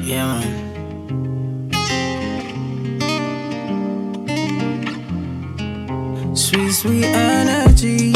Yeah, man. Sweet, sweet energy.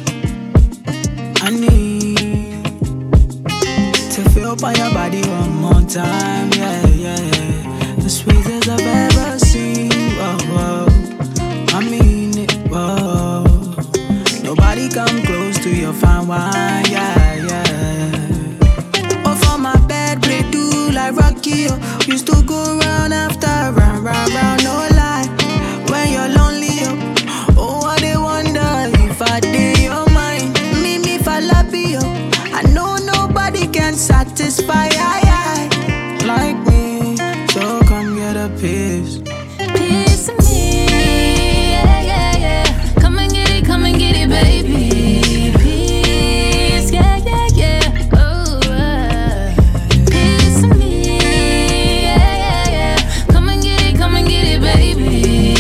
I need to feel by your body one more time. Yeah, yeah, yeah. The sweetest I've ever seen. Whoa, whoa. I mean it. Whoa. Nobody come close to your fine wine. Yeah, yeah. Oh, for my bed, play do like Rocky. Used to go round after round, round, round. No lie. When you're lonely. Oh, I they wonder if I did your mind. Me falapio. I know nobody can satisfy like me. So come get a piece. Piece of me, yeah, yeah, yeah. Come and get it, baby. Piece, yeah, yeah, yeah. Oh, piece of me, yeah, yeah, yeah. Come and get it, baby.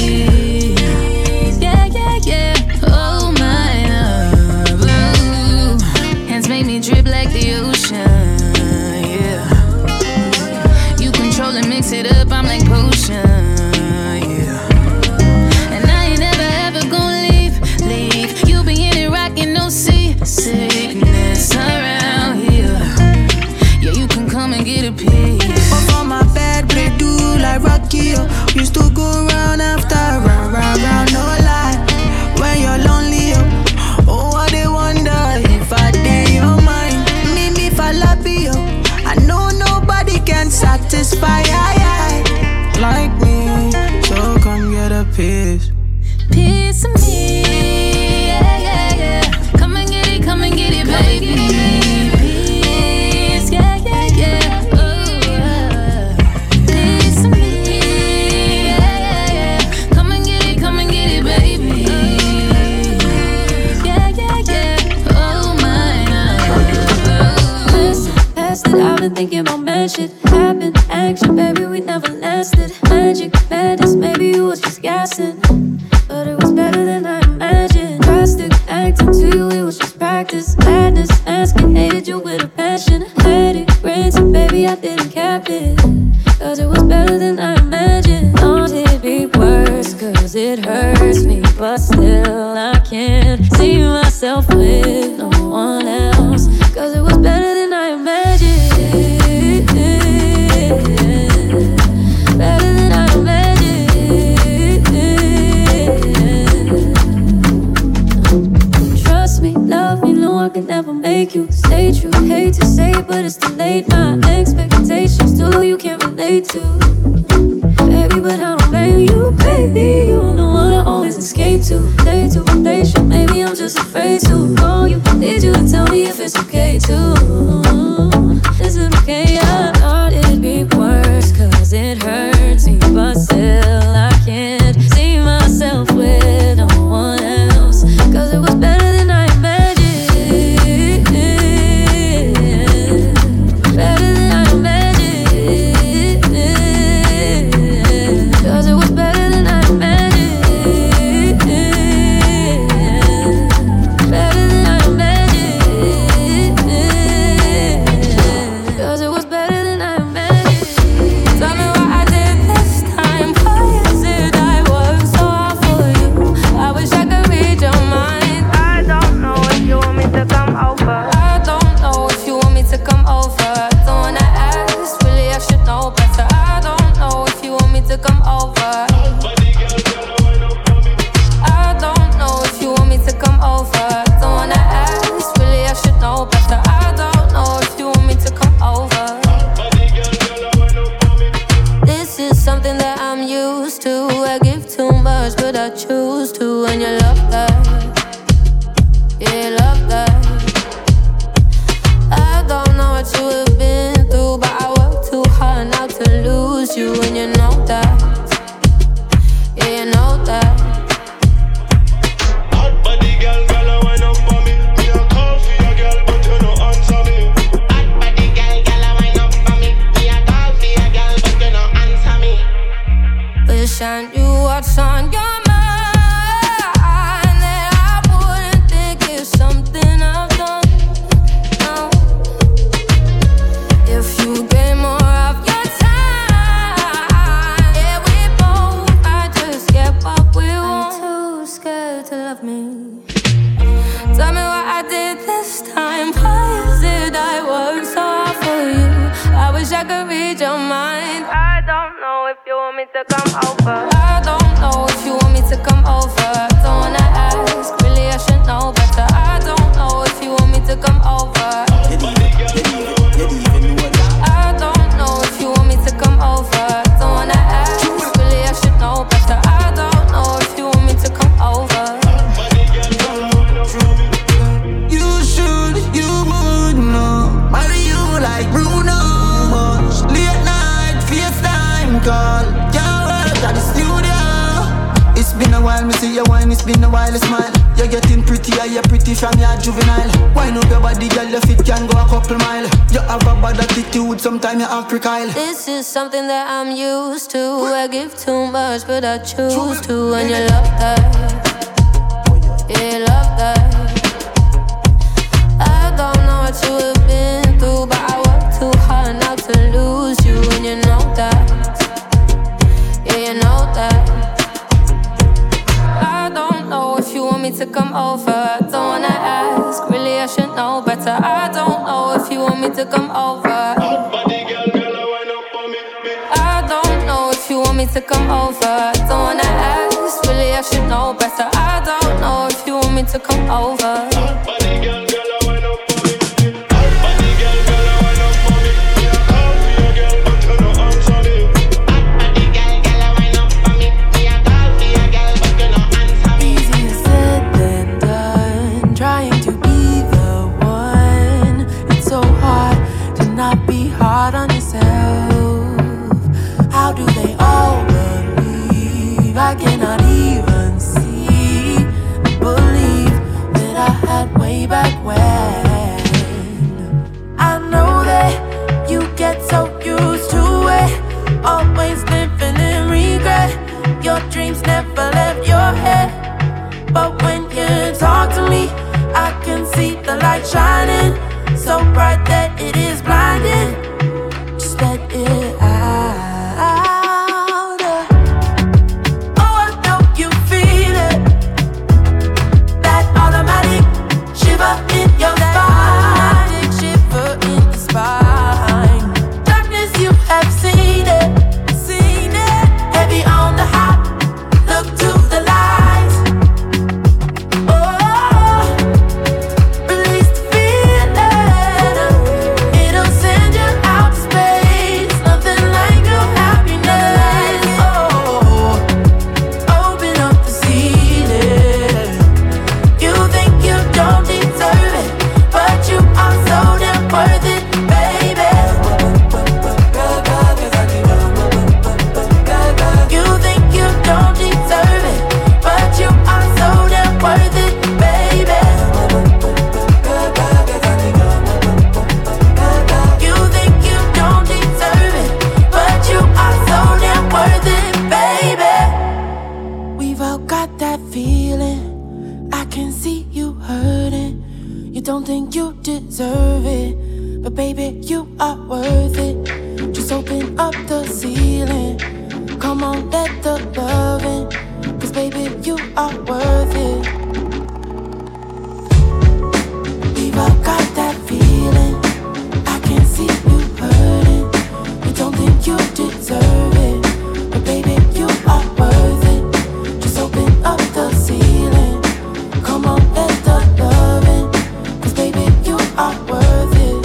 Yeah, yeah, yeah. Oh, my love. Ooh. Hands make me drip like the ocean. Yeah. You control and mix it up, I'm like potion. Yeah. And I ain't ever gonna leave. You be in it rockin', no sickness around here. Yeah, you can come and get a piece. Up on my bed, play do like Rocky. Used to go round after round, round, round. No lie. When you're lonely, oh, I they wonder if I did your mind. Me falapio. I know nobody can satisfy like me. So come get a piece. Piece of me, yeah, yeah, yeah. Come and get it, baby. Piece, yeah, yeah, yeah. Oh, piece of me, yeah, yeah, yeah. Come and get it, baby. Yeah, yeah, yeah. Oh, my love. Listen, I've been thinking about magic. Happen, action, baby, we never lasted. Magic, madness, maybe you was just guessing. But it was better than I imagined. Drastic acting to you, it was just practice. Madness, asking, hated you with a passion. Let it rain, so baby, I didn't cap it. Cause it was better than I imagined. Thought it'd be worse, cause it hurts me. But still, I can't see myself with no one else. Cause it was better than I imagined. Better than I imagined. Trust me, love me, no, I can never make you stay true. Hate to say it, but it's too late. My expectations too, you can't relate to. Baby, but I don't blame you, baby. You're the one I always escape to. Day to rotation, maybe I'm just afraid to call you. Need you to tell me if it's okay too. Is it okay? I thought it'd be worse, cause it hurts me. But still, I can't see myself with no one else. Cause it was better than I imagined. Better than I imagined. Cause it was better than I imagined. Better than I imagined. Cause it was better than I imagined. Tell me what I did this time. Why is it I work so hard for you? I wish I could read your mind. I don't know if you want me to come over. I don't know if you want me to come over. Don't wanna ask, really I should know better. I don't know if you want me to come over. I don't know if you want me to come over. Don't wanna ask, really I should know better. I don't know if you want me to come over. This is something that I'm used to. I give too much, but I choose to. And you love that, yeah, you love that. I don't know what you have been through, but I work too hard not to lose you. And you know that, yeah, you know that. Hot body girl, I wind up for me. Me a call for your girl, but you no answer me. Hot body girl, I wind up for me. Me a call for your girl, but you no answer me. Wish I knew what's on your mind. That I wouldn't think it's something I've done. No. I could read your mind. I don't know if you want me to come over. I don't know if you want me to come over. Don't wanna ask, really I should know better. I don't know if you want me to come over. I don't know if you want me to come over. Don't wanna ask, really I should know better. I don't know if you want me to come over. You should, you would know. Marry you like Bruno. Late night, FaceTime call. Can't work at the studio. It's been a while, me see you wine. It's been a while, you smile. You're getting prettier, you're pretty from your juvenile. Wind up your body, girl, your feet can go a couple mile. You have a bad attitude, sometimes you're acrylic. This is something that I'm used to. I give too much, but I choose to. And you love that. Yeah, you love that. I don't know what you have been through, but I work too hard not to lose you. And you know that. Yeah, you know that. I don't know if you want me to come over. Don't wanna ask, really I should know better. I don't know if you want me to come over. I don't know if you want me to come over. Don't wanna ask, really I should know better. I don't know if you want me to come over. Hard on yourself. How do they all believe? I cannot even see, believe that I had way back when. I know that you get so used to it, always living in regret. Your dreams never left your head, but when you talk to me, I can see the light shining so bright that it is blinding. Let it out. Oh, I know you feel it. That automatic shiver in your spine. Shiver in your spine. Darkness, you have seen it. Seen it. Heavy on the hot. Look to the light. Oh, release the feeling. It'll send you out to space. Nothing like your happiness. Oh, open up the ceiling. You think you don't deserve it, but you are so damn worth it, baby. You think you don't deserve it, but you are so damn worth it, baby. You think you don't deserve it, but you are so damn worth it, baby. We've all got that feeling. I can see you hurting. You don't think you deserve it, but baby, you are worth it. Just open up the ceiling. Come on, let the love in. 'Cause baby, you are worth it. We've all got that feeling. I can see you hurting. You don't think you deserve it, but baby, you are worth it. Just open up the ceiling. Come on, let the love in. 'Cause baby, you are worth it.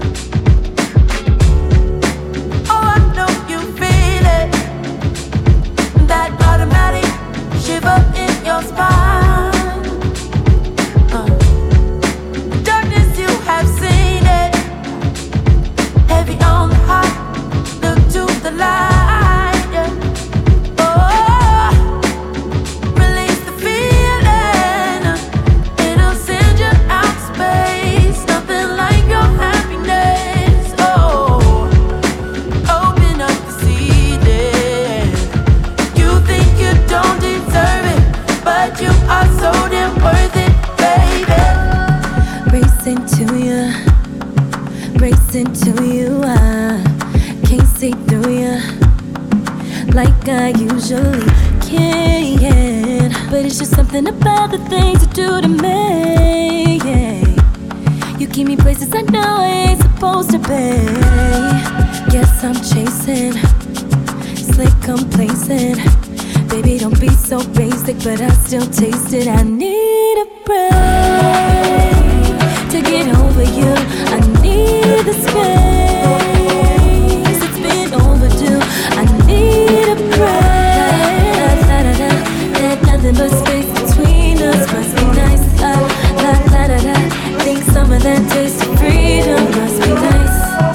Oh, I know you feel it. That automatic shiver in your spine. Darkness, you have seen it. Heavy on the heart. Look to the light. Yeah. Oh, release the feeling. It'll send you out to space. Nothing like your happiness. Oh, open up the ceiling. You think you don't deserve it, but you are so damn worth it, baby. Racing to you, racing to you. I can't see through you like I usually can. But it's just something about the things you do to me. Yeah. You keep me places I know I ain't supposed to be. Guess I'm chasing, slick complacent. Baby, don't be so basic, but I still taste it. I need a break to get over you. I need the space, it's been overdue. I need a break. There's nothing but space between us. Must be nice. Think some of that taste of freedom must be nice.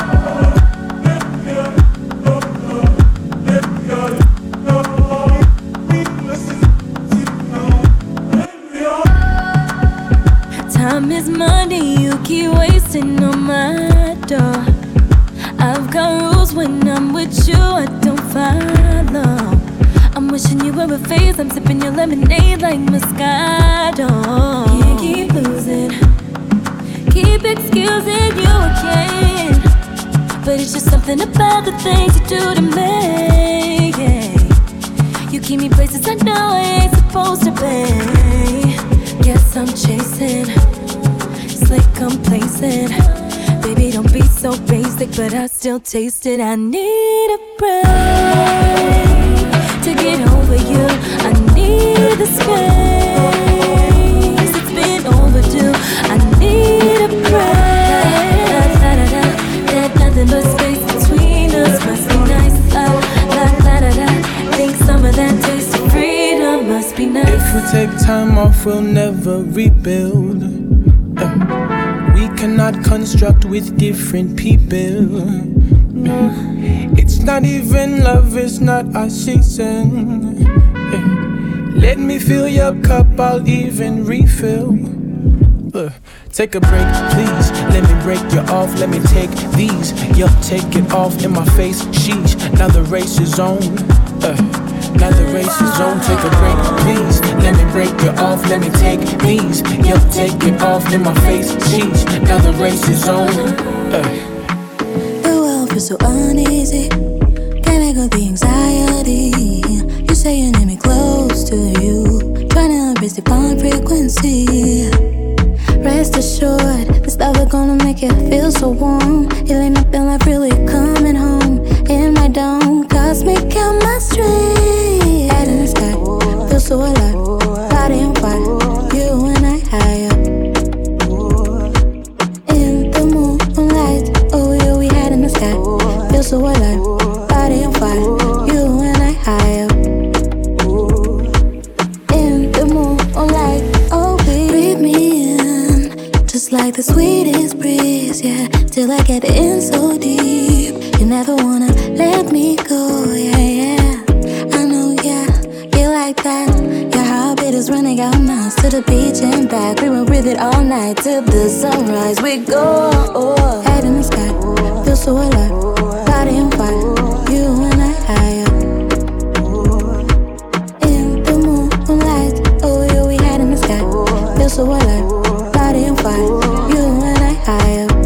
Time is money, you keep wasting on my door. I've got rules when I'm with you, I don't follow. I'm wishing you were a phase, I'm sipping your lemonade like Moscato. Can't keep losing, keep excusing you again, but it's just something about the things you do to me, yeah. You keep me places I know I ain't supposed to be. Guess I'm chasing, slick complacent. Baby, don't be so basic, but I still taste it. I need a break to get over you. I need the space, it's been overdue. I need a break. There's nothing but space between us. Must be nice. Think some of that taste of freedom must be nice. If we take time off, we'll never rebuild. We cannot construct with different people. It's not even love, it's not our season. Let me fill your cup, I'll even refill. Take a break, please. Let me break you off, let me take these. Yup, take it off in my face, sheesh. Now the race is on. Now the race is on. Take a break, please. Let me break you off, let me take these. Yup, take it off in my face, sheesh. Now the race is on. The world feels so uneasy. Can't let go the anxiety. You say you need me close to you. Trying to embrace the fine frequency. Rest assured, this love is gonna make you feel so warm. It ain't nothing like really coming home in my dome. Cosmic chemistry. Head in the sky, feel so alive. Body on fire, you and I high up. In the moonlight, oh yeah, we head in the sky. Feel so alive. Body on fire, you and I high up. In the moonlight, oh we breathe me in, just like the sweetest breeze, yeah. Till I get in so deep, you never wanna let me go, yeah, yeah. I know, yeah, you like that. Your heartbeat is running out miles to the beach and back. We will breathe it all night till the sunrise. We go, head in the sky, feel so alive. Body on fire, you and I high up. In the moonlight, oh yeah, we head in the sky, feel so alive. Body on fire, you and I high up.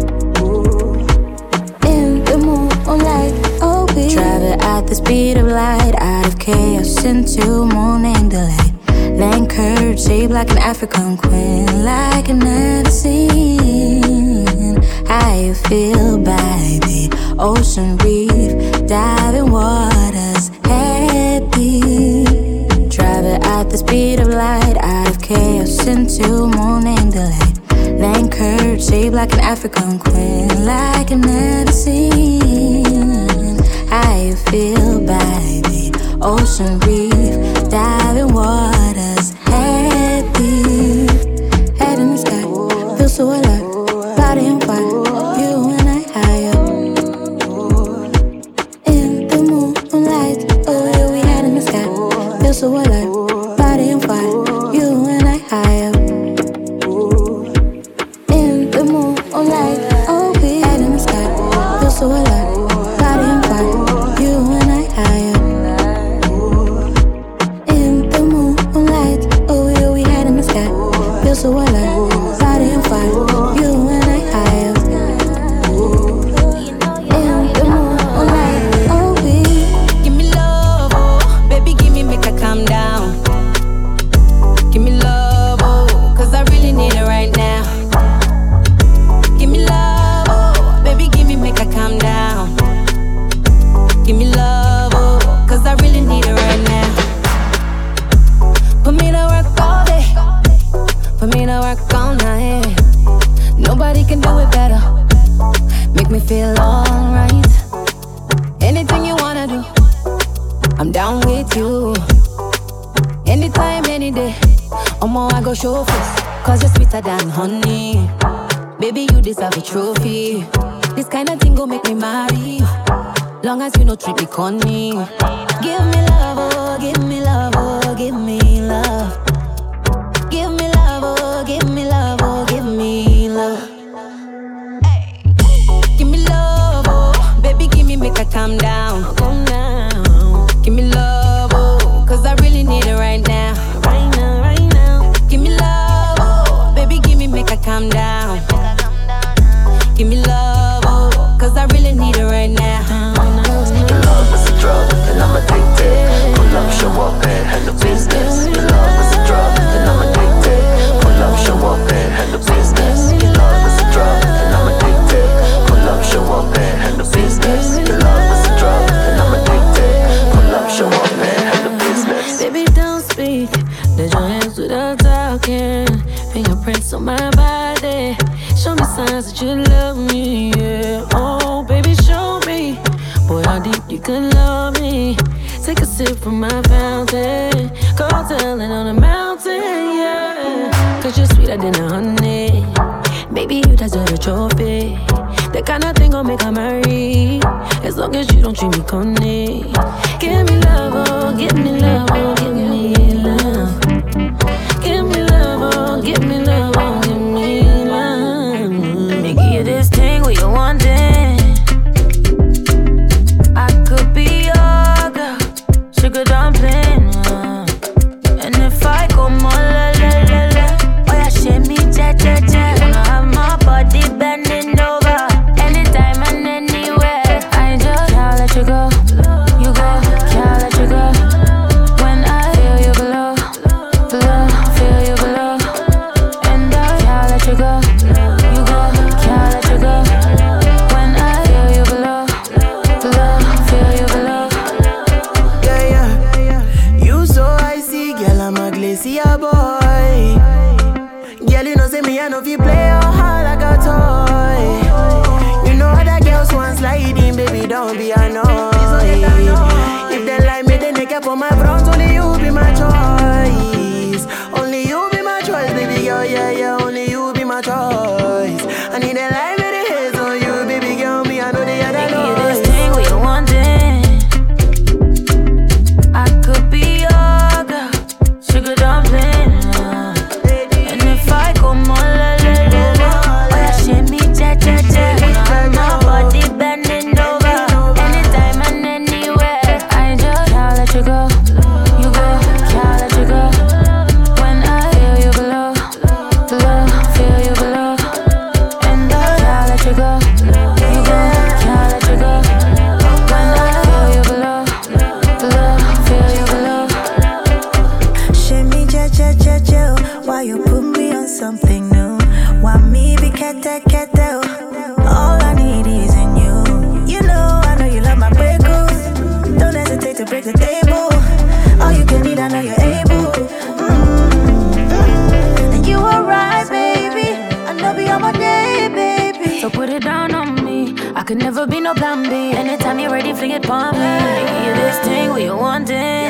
In the moonlight, oh we travel at the speed of light, out of chaos into morning delight. Land curved, shaped like an African queen, like I've never seen. How you feel by the ocean reef, diving waters, happy. Travel at the speed of light, out of chaos into morning delight. Land curved, shaped like an African queen, like I've never seen. How you feel by the ocean reef, diving waters, happy. Head in the sky, feel so alive. Body on fire, you and I high up. In the moonlight, oh yeah, we head in the sky, feel so alive. Body on fire, you and I high up. In the moonlight, oh we head in the sky, feel so alive. Body on fire, you and I high up. In the moonlight, oh yeah, we head in the sky, feel so alive. Body on fire, you and I high up. In the moonlight, oh we Give me love, oh, baby, give me, make her calm down. Give me love, oh, cause I really need it right now. Give me love, oh, baby, give me, make her calm down. me feel alright. Anything you wanna do, I'm down with you. Anytime, any day, I go show face, cause you're sweeter than honey. Baby, you deserve a trophy. This kind of thing go make me marry. Long as you no treat me corny. Give me love, oh, give me love, oh, give me love. Give me love, oh, give me love, oh, give me love. Give me love, oh, baby, give me, make her calm down. Calm down. Give me love, oh, cause I really need it right now. Right now, right now. Give me love, oh, baby, give me, make her calm down. Give me love, oh, cause I really need it right now. Your love is a drug, and I'm addicted. Pull up, show up, and handle business. Your love is a drug, and I'm addicted. Pull up, show up, and handle business. Your love is a drug, and I'm addicted. Pull up, show up, and handle business. Your love is a drug, and I'm addicted. Pull up, show up, and handle business. Baby, don't speak. Let your hands without talking. Fingerprints on my body. Show me signs that you love me, yeah. Oh, baby, show me. Boy, how deep you can love me. Take a sip from my fountain. Go tell it on the mountain, yeah. Cause you're sweeter than a honey. Baby, you deserve a trophy. That kind of thing gon' make her marry. As long as you don't treat me corny. Give me love, oh, give me love, oh, give me love. Give me love, oh, give me love, oh, give me love. Make you this thing where you want it. I could be your girl, sugar dumpling. And if I go more la la la la, oh yeah, shake me cha cha cha. Wanna have my body bending over, anytime and anywhere. I just can't let you go, you go, can't let you go. When I feel you below, below, feel you below, and I can't let you go, you go, can't let you go. When I feel you below, below, feel you below. Yeah, yeah. You so icy, girl, I'm a glacier boy. Girl, you know, say me, I know if you play your heart like a toy. You know other girls want sliding, baby, don't be annoyed. If they like me, then they care for my front. Only you be my choice. Only you be my choice, baby girl, yeah, yeah. Only you be my choice. I need a life with the hands on you, baby girl, me, I know the other Make you noise. this thing where you want it. I could be your girl, sugar dumpling. And if I go more la la la la, oh yeah, shake me cha cha cha. Wanna have my body bending over, anytime and anywhere. I just can't let you go, you go, can't let you go. When I feel you below, below, feel you below, and I can't let you go, you go, can't let you go. When I feel you below, below, feel you below. Shimmy, cha cha cha cha. Why you put me on something new? Why me be kete kete? All I need is in you. You know you love my breakers. Don't hesitate to break the table. All you can need, I know you're able. And you are right, baby. I know be on my day, baby. So put it down on me. I could never be no plan B. Anytime you're ready, fling it for me. Make you this thing where you want it.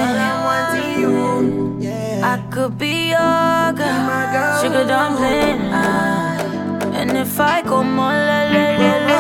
I could be your girl, sugar dumpling. And if I go more la la la la,